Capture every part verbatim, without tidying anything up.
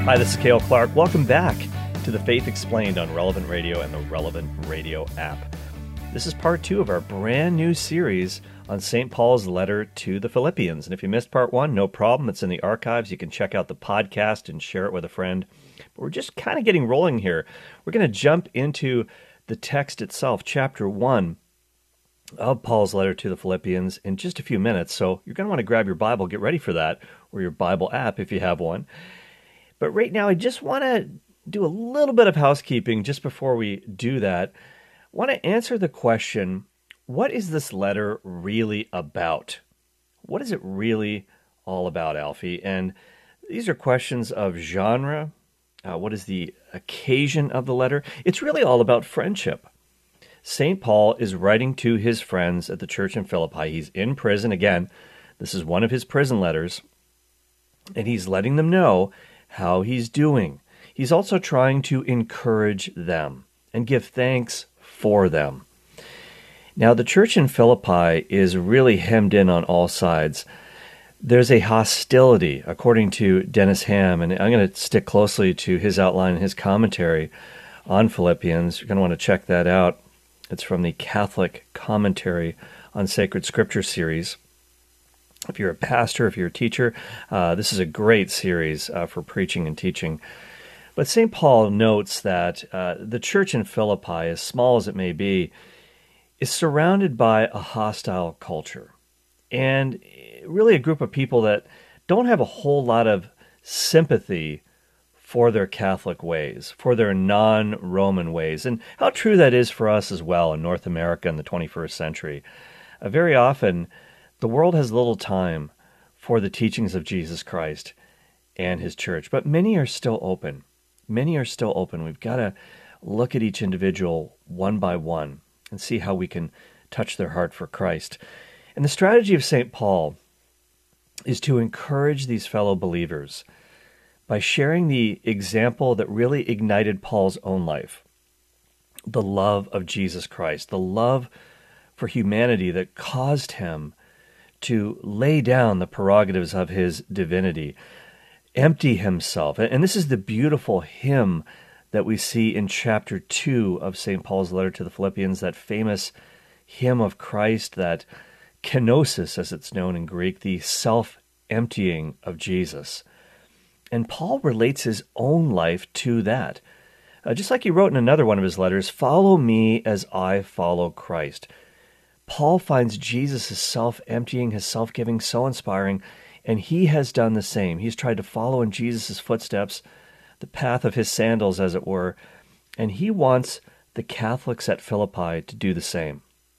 Hi, this is Cale Clark. Welcome back to The Faith Explained on Relevant Radio and the Relevant Radio app. This is part two of our brand new series on Saint Paul's letter to the Philippians. And if you missed part one, no problem. It's in the archives. You can check out the podcast and share it with a friend. But we're just kind of getting rolling here. We're going to jump into the text itself, chapter one of Paul's letter to the Philippians, in just a few minutes. So you're going to want to grab your Bible, get ready for that, or your Bible app if you have one. But right now, I just want to do a little bit of housekeeping just before we do that. I want to answer the question, what is this letter really about? What is it really all about, Alfie? And these are questions of genre. Uh, what is the occasion of the letter? It's really all about friendship. Saint Paul is writing to his friends at the church in Philippi. He's in prison. Again, this is one of his prison letters. And he's letting them know how he's doing. He's also trying to encourage them and give thanks for them. Now, the church in Philippi is really hemmed in on all sides. There's a hostility, according to Dennis Ham, and I'm going to stick closely to his outline and his commentary on Philippians. You're going to want to check that out. It's from the Catholic Commentary on Sacred Scripture series. If you're a pastor, if you're a teacher, uh, this is a great series uh, for preaching and teaching. But Saint Paul notes that uh, the church in Philippi, as small as it may be, is surrounded by a hostile culture and really a group of people that don't have a whole lot of sympathy for their Catholic ways, for their non-Roman ways, and how true that is for us as well in North America in the twenty-first century. Uh, very often, the world has little time for the teachings of Jesus Christ and his church, but many are still open. Many are still open. We've got to look at each individual one by one and see how we can touch their heart for Christ. And the strategy of Saint Paul is to encourage these fellow believers by sharing the example that really ignited Paul's own life, the love of Jesus Christ, the love for humanity that caused him to lay down the prerogatives of his divinity, empty himself. And this is the beautiful hymn that we see in chapter two of Saint Paul's letter to the Philippians, that famous hymn of Christ, that kenosis, as it's known in Greek, the self-emptying of Jesus. And Paul relates his own life to that. Uh, just like he wrote in another one of his letters, "Follow me as I follow Christ." Paul finds Jesus' self-emptying, his self-giving so inspiring, and he has done the same. He's tried to follow in Jesus' footsteps, the path of his sandals, as it were, and he wants the Catholics at Philippi to do the same.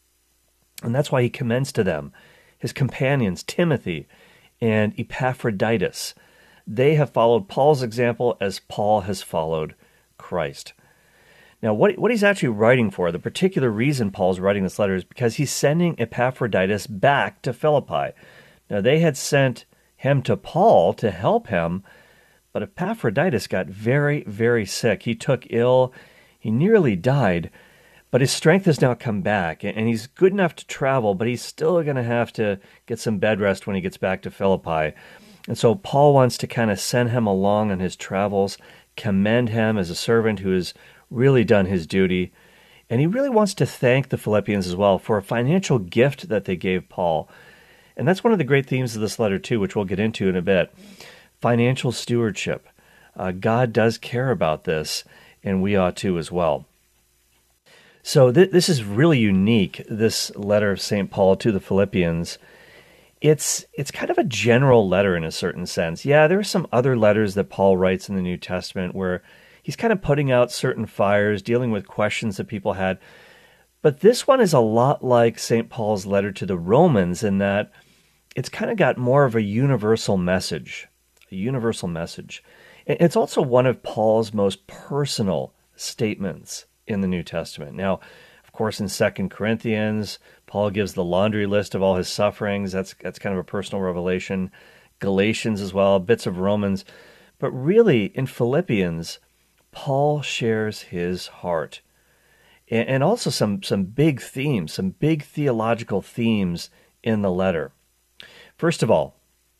And that's why he commends to them his companions, Timothy and Epaphroditus. They have followed Paul's example as Paul has followed Christ. Now, what, what he's actually writing for, the particular reason Paul's writing this letter, is because he's sending Epaphroditus back to Philippi. Now, they had sent him to Paul to help him, but Epaphroditus got very, very sick. He took ill. He nearly died, but his strength has now come back, and he's good enough to travel, but he's still going to have to get some bed rest when he gets back to Philippi. And so Paul wants to kind of send him along on his travels, commend him as a servant who has really done his duty. And he really wants to thank the Philippians as well for a financial gift that they gave Paul. And that's one of the great themes of this letter too, which we'll get into in a bit. Financial stewardship. Uh, God does care about this, and we ought to as well. So th- this is really unique, this letter of Saint Paul to the Philippians. It's it's kind of a general letter in a certain sense. Yeah, there are some other letters that Paul writes in the New Testament where he's kind of putting out certain fires, dealing with questions that people had. But this one is a lot like Saint Paul's letter to the Romans in that it's kind of got more of a universal message, a universal message. It's also one of Paul's most personal statements in the New Testament. Now, of course, in Second Corinthians, Paul gives the laundry list of all his sufferings. That's that's kind of a personal revelation. Galatians as well, bits of Romans. But really, in Philippians, Paul shares his heart. And, and also some, some big themes, some big theological themes in the letter. First of all,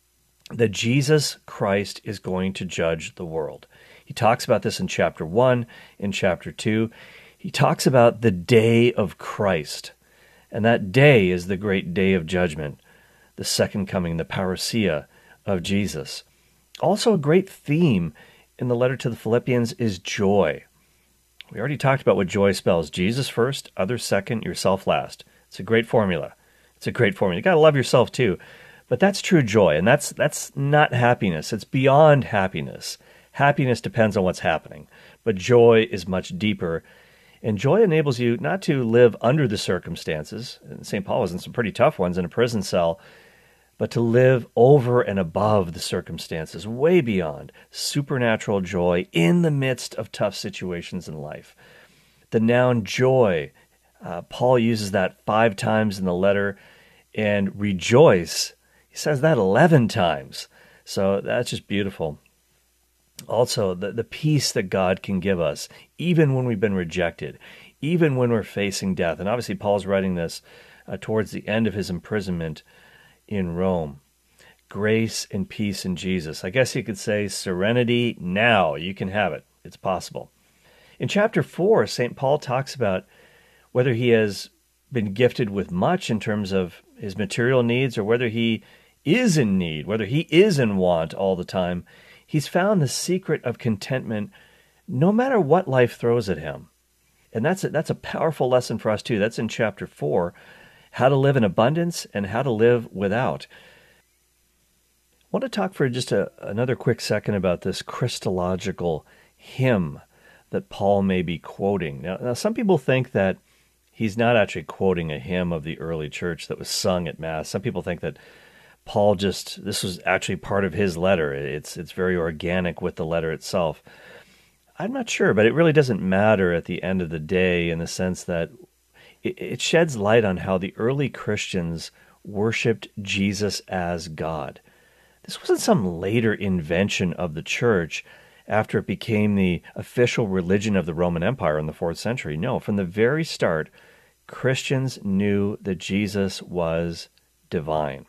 that Jesus Christ is going to judge the world. He talks about this in chapter one, in chapter two. He talks about the day of Christ, and that day is the great day of judgment, the second coming, the parousia of Jesus. Also, a great theme in the letter to the Philippians is joy. We already talked about what joy spells. Jesus first, others second, yourself last. It's a great formula. It's a great formula. You got to love yourself too. But that's true joy, and that's that's not happiness. It's beyond happiness. Happiness depends on what's happening, but joy is much deeper. And joy enables you not to live under the circumstances. Saint Paul was in some pretty tough ones in a prison cell, but to live over and above the circumstances, way beyond supernatural joy in the midst of tough situations in life. The noun joy, uh, Paul uses that five times in the letter, and rejoice, he says that eleven times. So that's just beautiful. Also, the, the peace that God can give us, even when we've been rejected, even when we're facing death. And obviously, Paul's writing this uh, towards the end of his imprisonment in Rome. Grace and peace in Jesus. I guess you could say serenity now. You can have it. It's possible. In chapter four, Saint Paul talks about whether he has been gifted with much in terms of his material needs or whether he is in need, whether he is in want all the time. He's found the secret of contentment no matter what life throws at him. And that's a, that's a powerful lesson for us too. That's in chapter four, how to live in abundance and how to live without. I want to talk for just a, another quick second about this Christological hymn that Paul may be quoting. Now, now, some people think that he's not actually quoting a hymn of the early church that was sung at Mass. Some people think that Paul just, this was actually part of his letter. It's it's very organic with the letter itself. I'm not sure, but it really doesn't matter at the end of the day in the sense that it, it sheds light on how the early Christians worshipped Jesus as God. This wasn't some later invention of the church after it became the official religion of the Roman Empire in the fourth century. No, from the very start, Christians knew that Jesus was divine.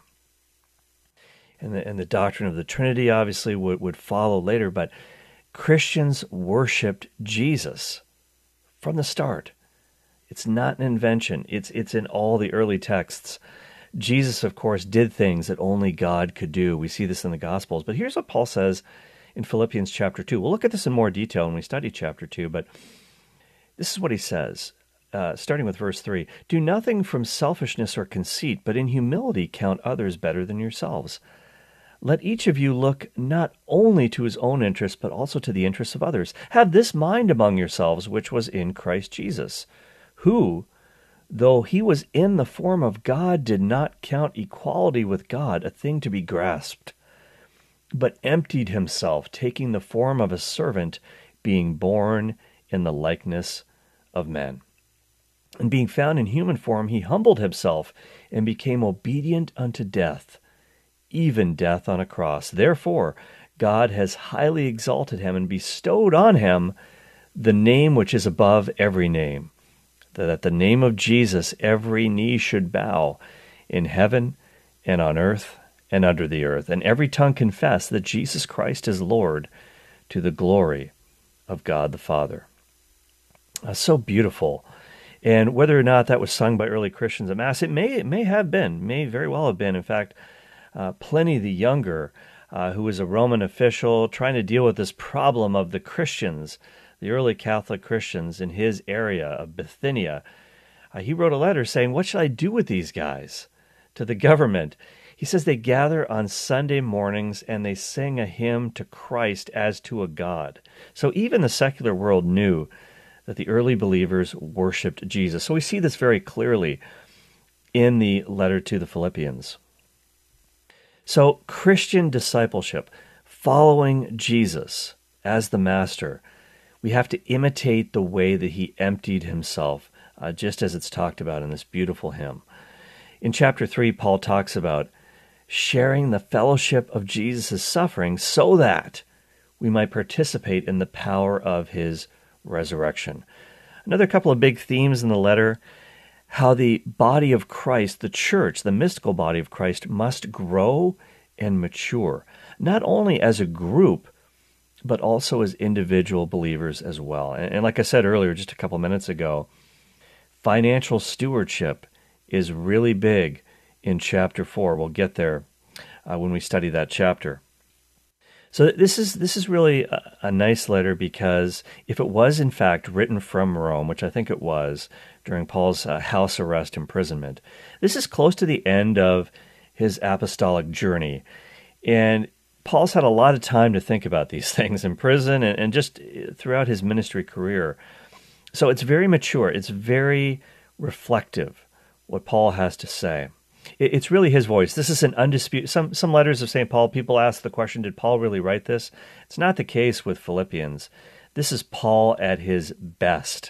And the, and the doctrine of the Trinity obviously would, would follow later, but Christians worshipped Jesus from the start. It's not an invention. It's it's in all the early texts. Jesus, of course, did things that only God could do. We see this in the Gospels. But here's what Paul says in Philippians chapter two. We'll look at this in more detail when we study chapter two, but this is what he says, uh, starting with verse three. Do nothing from selfishness or conceit, but in humility count others better than yourselves. Let each of you look not only to his own interests, but also to the interests of others. Have this mind among yourselves, which was in Christ Jesus, who, though he was in the form of God, did not count equality with God a thing to be grasped, but emptied himself, taking the form of a servant, being born in the likeness of men. And being found in human form, he humbled himself and became obedient unto death, even death on a cross. Therefore, God has highly exalted him and bestowed on him the name which is above every name, that at the name of Jesus every knee should bow in heaven and on earth and under the earth, and every tongue confess that Jesus Christ is Lord, to the glory of God the Father. Uh, so beautiful. And whether or not that was sung by early Christians at Mass, it may it may have been, may very well have been. In fact, uh, Pliny the Younger, uh, who was a Roman official trying to deal with this problem of the Christians, the early Catholic Christians in his area of Bithynia, uh, he wrote a letter saying, what should I do with these guys? To the government. He says they gather on Sunday mornings and they sing a hymn to Christ as to a God. So even the secular world knew that the early believers worshipped Jesus. So we see this very clearly in the letter to the Philippians. So Christian discipleship, following Jesus as the master, we have to imitate the way that he emptied himself, uh, just as it's talked about in this beautiful hymn. In chapter three, Paul talks about sharing the fellowship of Jesus' suffering so that we might participate in the power of his resurrection. Another couple of big themes in the letter, how the body of Christ, the church, the mystical body of Christ, must grow and mature, not only as a group, but also as individual believers as well. And, and like I said earlier, just a couple minutes ago, financial stewardship is really big in chapter four. We'll get there uh, when we study that chapter. So this is this is really a, a nice letter, because if it was in fact written from Rome, which I think it was during Paul's uh, house arrest imprisonment, this is close to the end of his apostolic journey. And Paul's had a lot of time to think about these things in prison and, and just throughout his ministry career. So it's very mature. It's very reflective, what Paul has to say. It, it's really his voice. This is an undisputed... Some, some letters of Saint Paul, people ask the question, did Paul really write this? It's not the case with Philippians. This is Paul at his best.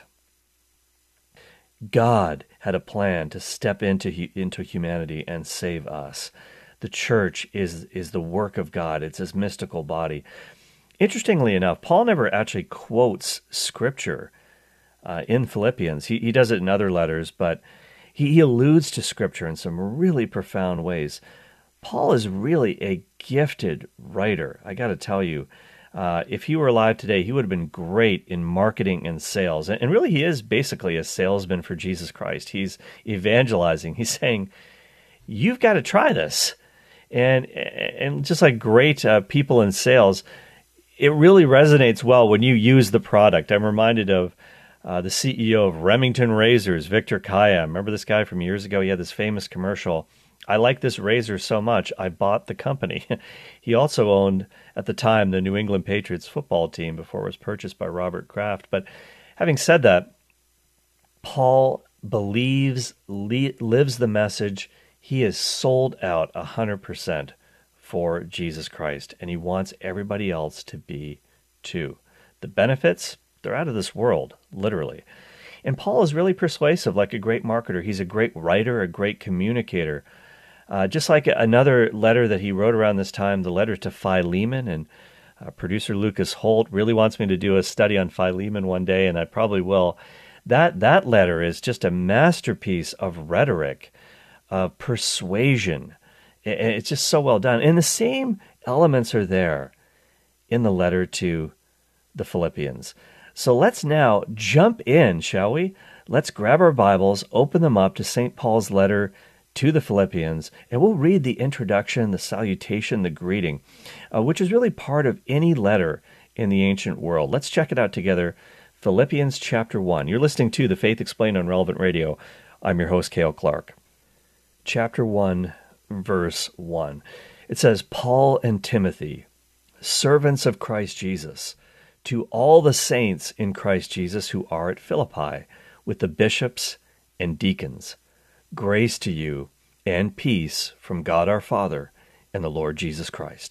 God had a plan to step into, into humanity and save us. The church is, is the work of God. It's his mystical body. Interestingly enough, Paul never actually quotes Scripture uh, in Philippians. He, he does it in other letters, but he, he alludes to Scripture in some really profound ways. Paul is really a gifted writer. I got to tell you, uh, if he were alive today, he would have been great in marketing and sales. And, and really, he is basically a salesman for Jesus Christ. He's evangelizing. He's saying, you've got to try this. And and just like great uh, people in sales, it really resonates well when you use the product. I'm reminded of uh, the C E O of Remington Razors, Victor Kaya. Remember this guy from years ago? He had this famous commercial. I like this razor so much, I bought the company. He also owned, at the time, the New England Patriots football team before it was purchased by Robert Kraft. But having said that, Paul believes, li- lives the message. He is sold out one hundred percent for Jesus Christ, and he wants everybody else to be too. The benefits, they're out of this world, literally. And Paul is really persuasive, like a great marketer. He's a great writer, a great communicator. Uh, just like another letter that he wrote around this time, the letter to Philemon, and uh, producer Lucas Holt really wants me to do a study on Philemon one day, and I probably will. That, that letter is just a masterpiece of rhetoric, of persuasion. It's just so well done. And the same elements are there in the letter to the Philippians. So let's now jump in, shall we? Let's grab our Bibles, open them up to Saint Paul's letter to the Philippians, and we'll read the introduction, the salutation, the greeting, uh, which is really part of any letter in the ancient world. Let's check it out together. Philippians chapter one. You're listening to The Faith Explained on Relevant Radio. I'm your host, Cale Clark. Chapter one, verse one. It says, Paul and Timothy, servants of Christ Jesus, to all the saints in Christ Jesus who are at Philippi, with the bishops and deacons, grace to you and peace from God our Father and the Lord Jesus Christ.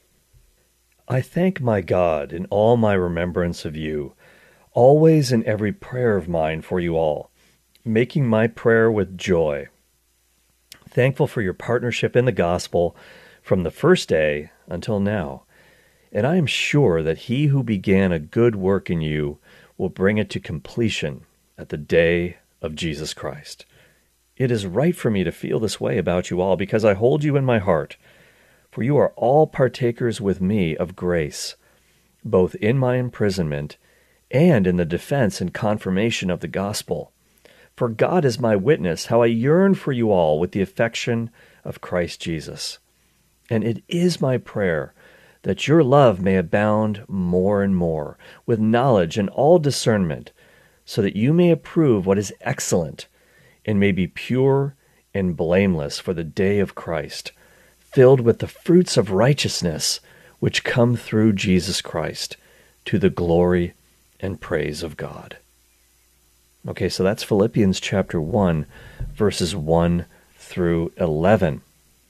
I thank my God in all my remembrance of you, always in every prayer of mine for you all, making my prayer with joy, thankful for your partnership in the gospel from the first day until now. And I am sure that he who began a good work in you will bring it to completion at the day of Jesus Christ. It is right for me to feel this way about you all, because I hold you in my heart, for you are all partakers with me of grace, both in my imprisonment and in the defense and confirmation of the gospel. For God is my witness, how I yearn for you all with the affection of Christ Jesus. And it is my prayer that your love may abound more and more with knowledge and all discernment, so that you may approve what is excellent and may be pure and blameless for the day of Christ, filled with the fruits of righteousness which come through Jesus Christ, to the glory and praise of God. Okay, so that's Philippians chapter one, verses one through eleven.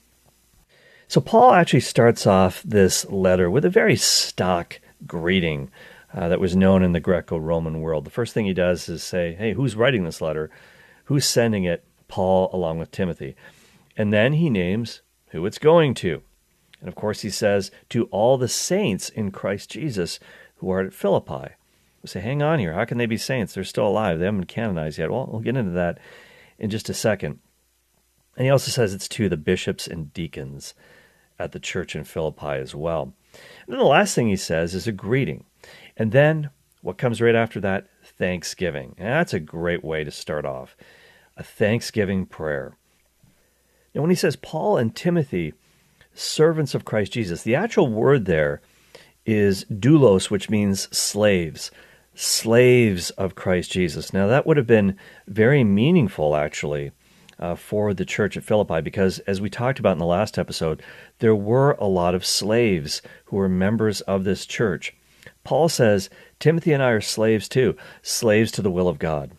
So Paul actually starts off this letter with a very stock greeting uh, that was known in the Greco-Roman world. The first thing he does is say, hey, who's writing this letter? Who's sending it? Paul along with Timothy. And then he names who it's going to. And of course he says, to all the saints in Christ Jesus who are at Philippi. We say, hang on here. How can they be saints? They're still alive. They haven't been canonized yet. Well, we'll get into that in just a second. And he also says it's to the bishops and deacons. at the church in Philippi as well. And then the last thing he says is a greeting. And then what comes right after that? Thanksgiving. And that's a great way to start off. A thanksgiving prayer. Now when he says Paul and Timothy, servants of Christ Jesus, the actual word there is doulos, which means slaves. Slaves of Christ Jesus. Now that would have been very meaningful, actually, uh, for the church at Philippi, because as we talked about in the last episode, there were a lot of slaves who were members of this church. Paul says, Timothy and I are slaves too, slaves to the will of God.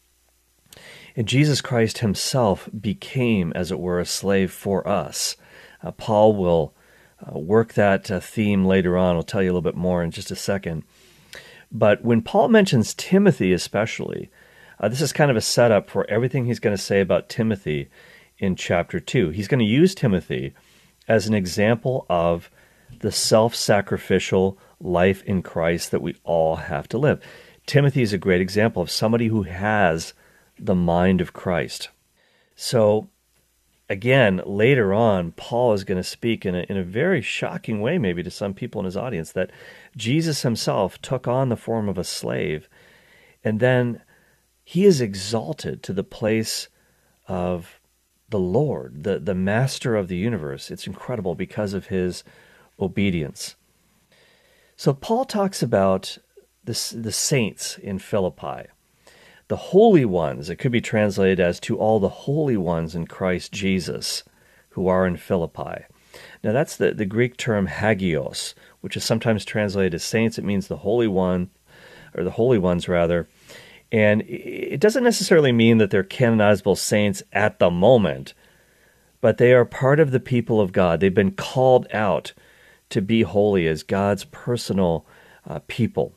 And Jesus Christ himself became, as it were, a slave for us. Uh, Paul will uh, work that uh, theme later on. I'll tell you a little bit more in just a second. But when Paul mentions Timothy especially, uh, this is kind of a setup for everything he's going to say about Timothy in chapter two. He's going to use Timothy as an example of the self-sacrificial life in Christ that we all have to live. Timothy is a great example of somebody who has the mind of Christ. So, again, later on, Paul is going to speak in a, in a very shocking way, maybe to some people in his audience, that Jesus himself took on the form of a slave, and then he is exalted to the place of the Lord, the, the master of the universe. It's incredible because of his obedience. So Paul talks about this, the saints in Philippi. The holy ones, it could be translated as to all the holy ones in Christ Jesus who are in Philippi. Now that's the, the Greek term hagios, which is sometimes translated as saints. It means the holy one, or the holy ones rather. And it doesn't necessarily mean that they're canonizable saints at the moment, but they are part of the people of God. They've been called out to be holy as God's personal uh, people.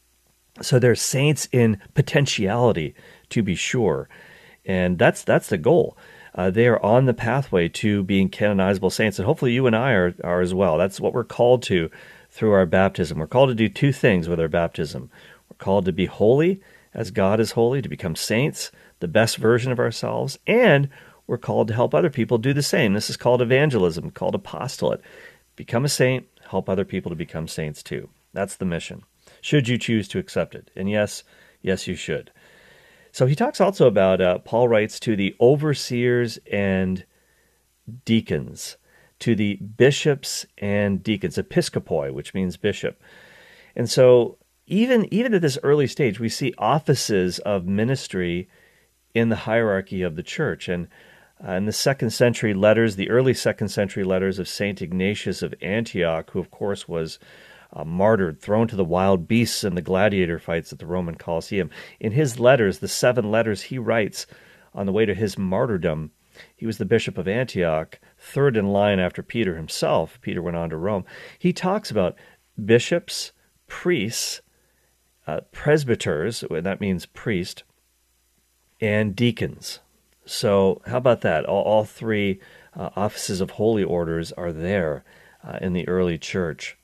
So they're saints in potentiality, to be sure. And that's that's the goal. Uh, they are on the pathway to being canonizable saints. And hopefully you and I are, are as well. That's what we're called to through our baptism. We're called to do two things with our baptism. We're called to be holy as God is holy, to become saints, the best version of ourselves. And we're called to help other people do the same. This is called evangelism, called apostolate. Become a saint, help other people to become saints too. That's the mission, should you choose to accept it. And yes, yes, you should. So he talks also about, uh, Paul writes to the overseers and deacons, to the bishops and deacons, episkopoi, which means bishop. And so even, even at this early stage, we see offices of ministry in the hierarchy of the church. And uh, in the second century letters, the early second century letters of Saint Ignatius of Antioch, who of course was Uh, martyred, thrown to the wild beasts in the gladiator fights at the Roman Colosseum. In his letters, the seven letters he writes on the way to his martyrdom, he was the bishop of Antioch, third in line after Peter himself. Peter went on to Rome. He talks about bishops, priests, uh, presbyters, that means priest, and deacons. So how about that? All, all three uh, offices of holy orders are there uh, in the early church.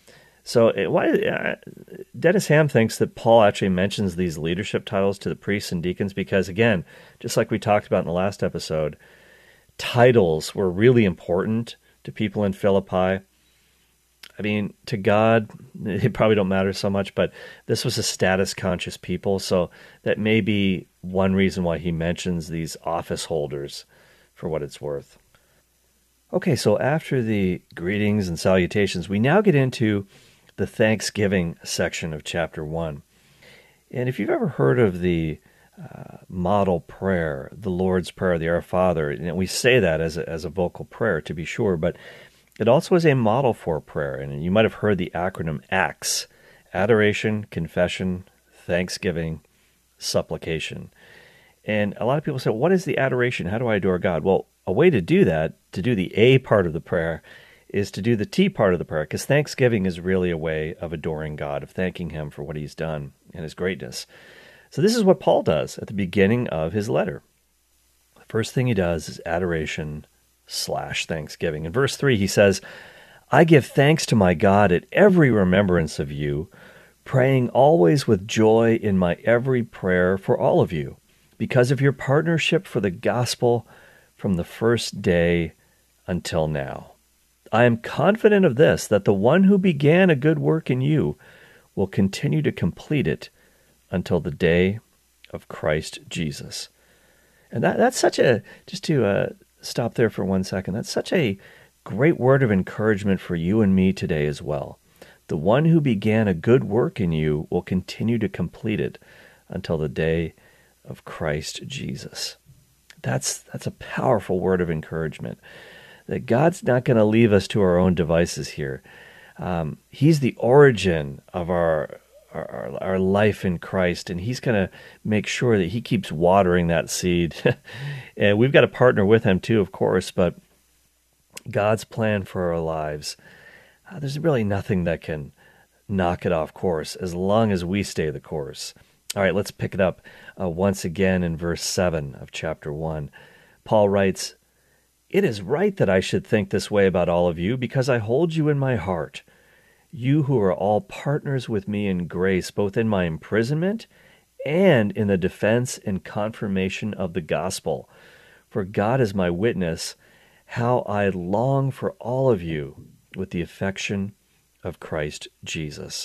So why uh, Dennis Ham thinks that Paul actually mentions these leadership titles to the priests and deacons because, again, just like we talked about in the last episode, titles were really important to people in Philippi. I mean, to God, they probably don't matter so much, but this was a status-conscious people, so that may be one reason why he mentions these office holders, for what it's worth. Okay, so after the greetings and salutations, we now get into the Thanksgiving section of chapter one. And if you've ever heard of the uh, model prayer, the Lord's Prayer, the Our Father, you know, we say that as a, as a vocal prayer, to be sure, but it also is a model for prayer. And you might have heard the acronym ACTS: Adoration, Confession, Thanksgiving, Supplication. And a lot of people say, what is the adoration? How do I adore God? Well, a way to do that, to do the A part of the prayer, is to do the T part of the prayer, because thanksgiving is really a way of adoring God, of thanking him for what he's done and his greatness. So this is what Paul does at the beginning of his letter. The first thing he does is adoration slash thanksgiving. In verse three, he says, I give thanks to my God at every remembrance of you, praying always with joy in my every prayer for all of you, because of your partnership for the gospel from the first day until now. I am confident of this, that the one who began a good work in you will continue to complete it until the day of Christ Jesus. And that, that's such a, just to uh, stop there for one second, that's such a great word of encouragement for you and me today as well. The one who began a good work in you will continue to complete it until the day of Christ Jesus. That's that's a powerful word of encouragement, that God's not going to leave us to our own devices here. Um, he's the origin of our, our our life in Christ, and he's going to make sure that he keeps watering that seed. And we've got to partner with him too, of course, but God's plan for our lives, uh, there's really nothing that can knock it off course as long as we stay the course. All right, let's pick it up uh, once again in verse seven of chapter one. Paul writes, "It is right that I should think this way about all of you, because I hold you in my heart, you who are all partners with me in grace, both in my imprisonment and in the defense and confirmation of the gospel. For God is my witness, how I long for all of you with the affection of Christ Jesus."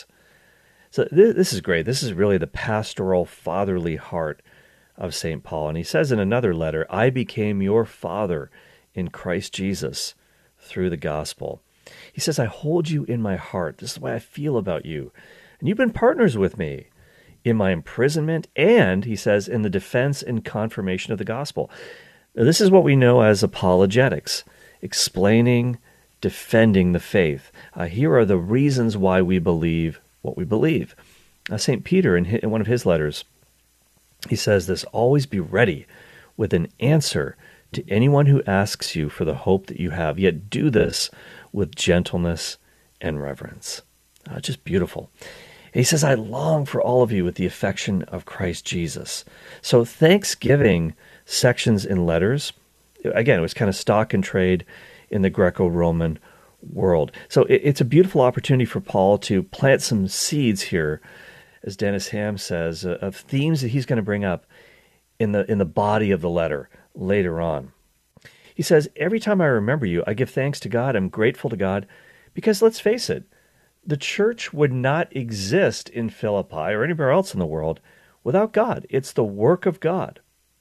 So th- this is great. This is really the pastoral, fatherly heart of Saint Paul. And he says in another letter, "I became your father in Christ Jesus through the gospel." He says, "I hold you in my heart. This is the way I feel about you. And you've been partners with me in my imprisonment and," he says, "in the defense and confirmation of the gospel." Now, this is what we know as apologetics, explaining, defending the faith. Uh, here are the reasons why we believe what we believe. Uh, Saint Peter, in, his, in one of his letters, he says this, "Always be ready with an answer to anyone who asks you for the hope that you have, yet do this with gentleness and reverence." Uh, just beautiful. He says, "I long for all of you with the affection of Christ Jesus." So Thanksgiving sections in letters, again, it was kind of stock and trade in the Greco-Roman world. So it, it's a beautiful opportunity for Paul to plant some seeds here, as Dennis Ham says, uh, of themes that he's going to bring up in the in the body of the letter later on. He says, "Every time I remember you, I give thanks to God. I'm grateful to God, because let's face it, the church would not exist in Philippi or anywhere else in the world without God. It's the work of God.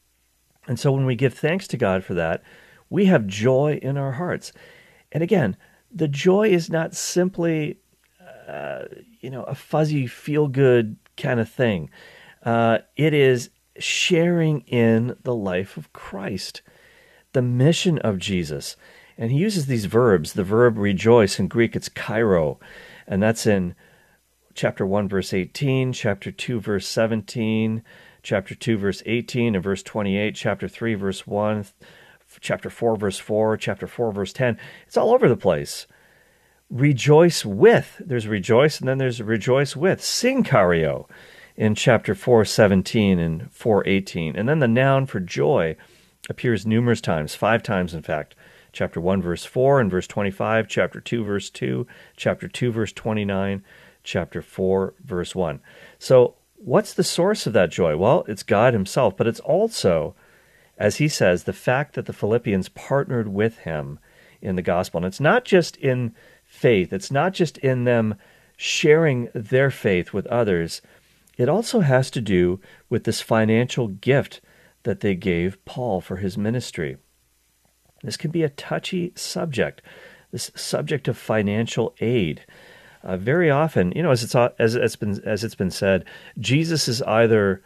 And so when we give thanks to God for that, we have joy in our hearts." And again, the joy is not simply, uh, you know, a fuzzy, feel-good kind of thing. Uh, it is sharing in the life of Christ, the mission of Jesus. And he uses these verbs. The verb rejoice, in Greek it's kairo, and that's in chapter one, verse eighteen, chapter two, verse seventeen, chapter two, verse eighteen, and verse twenty-eight, chapter three, verse one, chapter four, verse four, chapter four, verse ten. It's all over the place. Rejoice with. There's rejoice, and then there's rejoice with. Sing kario in chapter four, seventeen and four, eighteen. And then the noun for joy appears numerous times, five times in fact. Chapter one, verse four and verse twenty-five, chapter two, verse two, chapter two, verse twenty-nine, chapter four, verse one. So what's the source of that joy? Well, it's God himself, but it's also, as he says, the fact that the Philippians partnered with him in the gospel. And it's not just in faith. It's not just in them sharing their faith with others. It also has to do with this financial gift that they gave Paul for his ministry. This can be a touchy subject, this subject of financial aid. Uh, very often, you know, as it's as it's been as it's been said, Jesus is either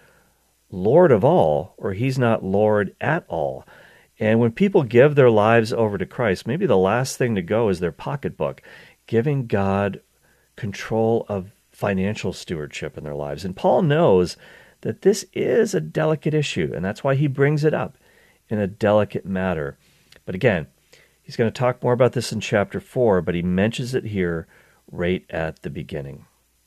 Lord of all or he's not Lord at all. And when people give their lives over to Christ, maybe the last thing to go is their pocketbook, giving God control of financial stewardship in their lives. And Paul knows that this is a delicate issue, and that's why he brings it up in a delicate matter. But again, he's going to talk more about this in chapter four, but he mentions it here right at the beginning.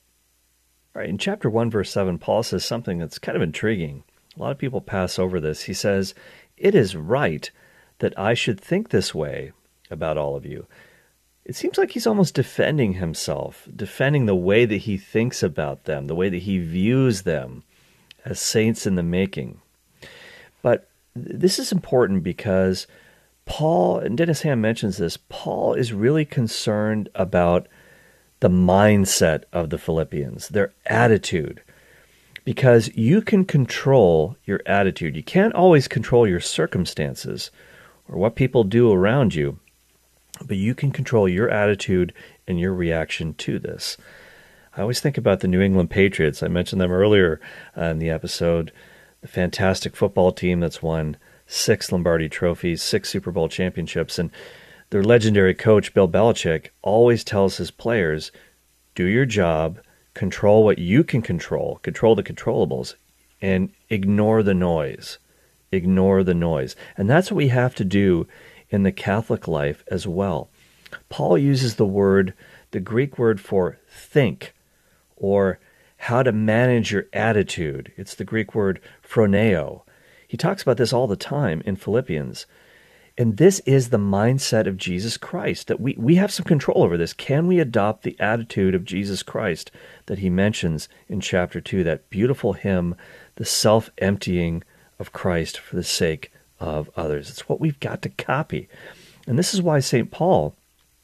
All right, in chapter one, verse seven, Paul says something that's kind of intriguing. A lot of people pass over this. He says, "It is right that I should think this way about all of you." It seems like he's almost defending himself, defending the way that he thinks about them, the way that he views them as saints in the making. But this is important because Paul, and Dennis Ham mentions this, Paul is really concerned about the mindset of the Philippians, their attitude, because you can control your attitude. You can't always control your circumstances or what people do around you, but you can control your attitude and your reaction to this. I always think about the New England Patriots. I mentioned them earlier uh, in the episode, the fantastic football team that's won six Lombardi trophies, six Super Bowl championships, and their legendary coach, Bill Belichick, always tells his players, do your job, control what you can control, control the controllables, and ignore the noise. Ignore the noise. And that's what we have to do in the Catholic life as well. Paul uses the word, the Greek word for think, or how to manage your attitude. It's the Greek word phroneo. He talks about this all the time in Philippians. And this is the mindset of Jesus Christ, that we, we have some control over this. Can we adopt the attitude of Jesus Christ that he mentions in chapter two, that beautiful hymn, the self-emptying of Christ for the sake of others? It's what we've got to copy. And this is why Saint Paul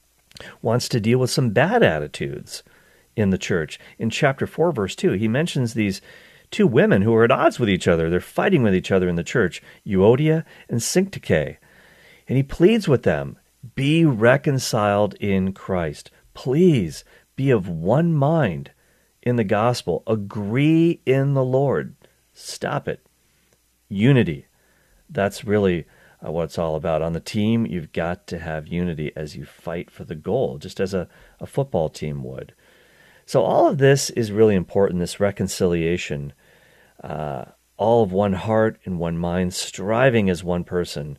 wants to deal with some bad attitudes in the church. In chapter four, verse two, he mentions these two women who are at odds with each other. They're fighting with each other in the church, Euodia and Syntyche. And he pleads with them, be reconciled in Christ. Please be of one mind in the gospel. Agree in the Lord. Stop it. Unity. That's really uh, what it's all about. On the team, you've got to have unity as you fight for the goal, just as a, a football team would. So all of this is really important, this reconciliation, uh, all of one heart and one mind, striving as one person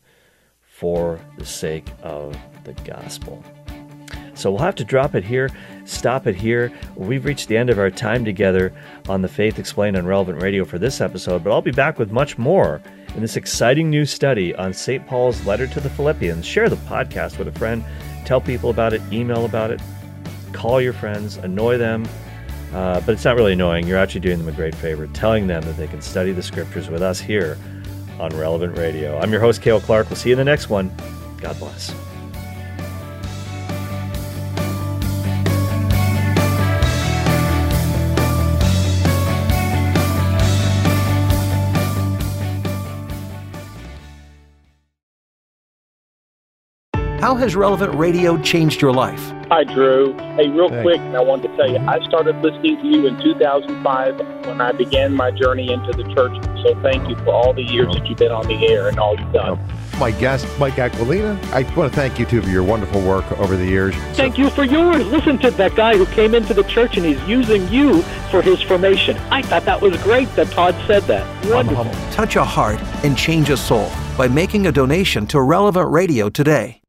for the sake of the gospel. So we'll have to drop it here, stop it here. We've reached the end of our time together on The Faith Explained on Relevant Radio for this episode, but I'll be back with much more in this exciting new study on Saint Paul's letter to the Philippians. Share the podcast with a friend, tell people about it, email about it, call your friends, annoy them, uh, but it's not really annoying. You're actually doing them a great favor, telling them that they can study the scriptures with us here on Relevant Radio. I'm your host, Cale Clark. We'll see you in the next one. God bless. How has Relevant Radio changed your life? Hi, Drew. Hey, real Thanks. quick, I wanted to tell you, I started listening to you in two thousand five when I began my journey into the church. So thank you for all the years that you've been on the air and all you've done. My guest, Mike Aquilina, I want to thank you, too, for your wonderful work over the years. Thank you for yours. Listen to that guy who came into the church and he's using you for his formation. I thought that was great that Todd said that. Wonderful. Touch a heart and change a soul by making a donation to Relevant Radio today.